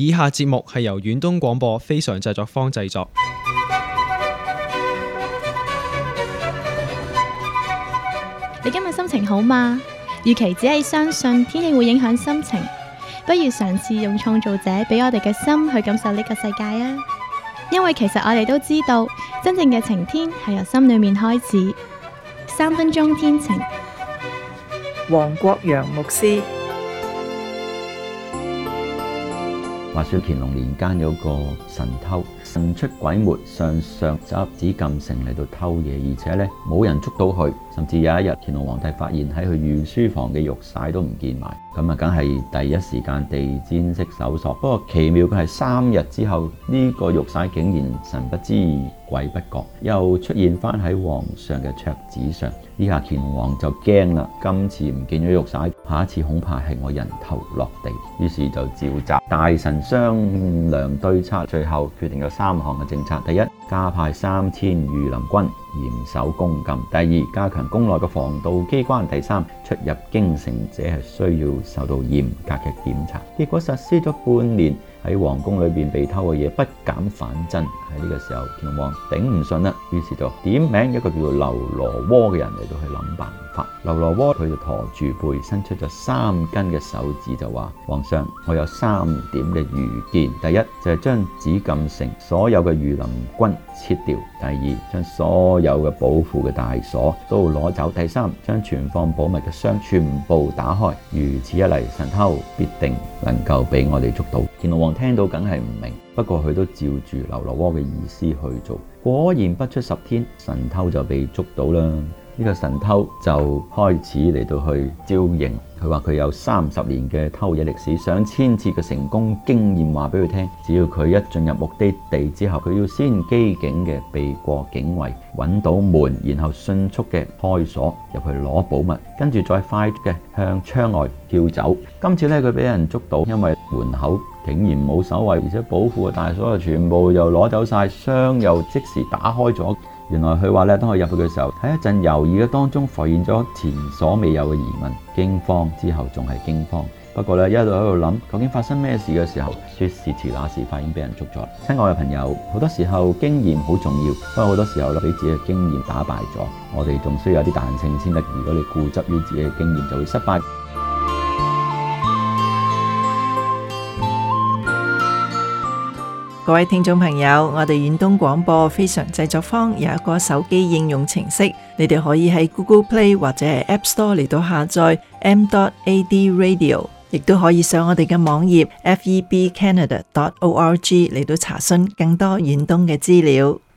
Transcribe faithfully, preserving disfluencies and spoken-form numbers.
以下節目係由遠東廣播非常製作坊製作。 你今日心情好嗎？與其只係相信天氣會影響心情，不如嘗試用創造者俾我哋嘅心去感受呢個世界啊！因為其實我哋都知道，真正嘅晴天係由心裏面開始。三分鐘天晴， 黃國陽牧師。 話說乾隆年間有個神偷，神出鬼沒，上上走入紫禁城嚟到偷嘢，而且咧冇人捉到佢，甚至有一日乾隆皇帝發現喺佢御書房嘅玉璽都唔見埋，咁啊梗係第一時間地氈式搜索。不過奇妙嘅係三日之後，呢、這個玉璽竟然神不知鬼不覺，又出現翻喺皇上嘅桌子上。呢下乾隆王就驚啦，今次唔見咗玉璽，下一次恐怕係我人頭落地。於是就召集大臣商量對策，最後決定有三項嘅政策：第一，加派三千御林軍嚴守宮禁；第二，加強宮內嘅防盜機關；第三，出入京城者係需要受到嚴格嘅檢查。結果實施咗半年，喺皇宮裏邊被偷嘅嘢不減反增。喺呢個時候，乾隆王頂唔順啦，於是就點名一個叫做劉羅鍋嘅人嚟到去諗辦法。劉羅鍋佢就駝住背，伸出咗三根嘅手指，就話：皇上，我有三點嘅愚見。第一就係、是、將紫禁城所有嘅御林軍撤掉；第二，將所有嘅寶庫嘅大鎖都攞走；第三，將存放寶物嘅箱全部打開。如此一嚟，神偷必定能夠俾我哋捉到。乾隆王聽到梗係唔明，不過佢都照住劉羅鍋嘅意思去做。果然不出十天，神偷就被捉到啦。呢、這個神偷就開始嚟到去招認，佢話佢有三十年嘅偷嘢歷史，上千次嘅成功經驗話俾佢聽。只要佢一進入目的地之後，佢要先機警嘅避過警衛，揾到門，然後迅速嘅開鎖入去攞寶物，跟住再快嘅向窗外跳走。今次呢，佢俾人捉到，因為門口竟然冇守衛，而且寶庫嘅大鎖又全部又攞走晒，箱又即時打開咗。原來佢話咧，當佢入去嘅時候，喺一陣猶豫嘅當中浮現咗前所未有嘅疑問，驚慌之後仲係驚慌。不過咧，一路喺度諗究竟發生咩事嘅時候，說時遲那時快，已經俾人捉咗。親愛嘅朋友，好多時候經驗好重要，不過好多時候咧，俾自己嘅經驗打敗咗。我哋仲需要有啲彈性先得。如果你固執於自己嘅經驗，就會失敗。 各位聽眾朋友，我哋遠東廣播非常製作坊有一個手機應用程式，你哋可以喺 Google Play 或者係 App Store 嚟到下載 m dot a d radio， 亦都可以上我哋嘅網頁 f e b canada dot org 嚟到查詢更多遠東嘅資料。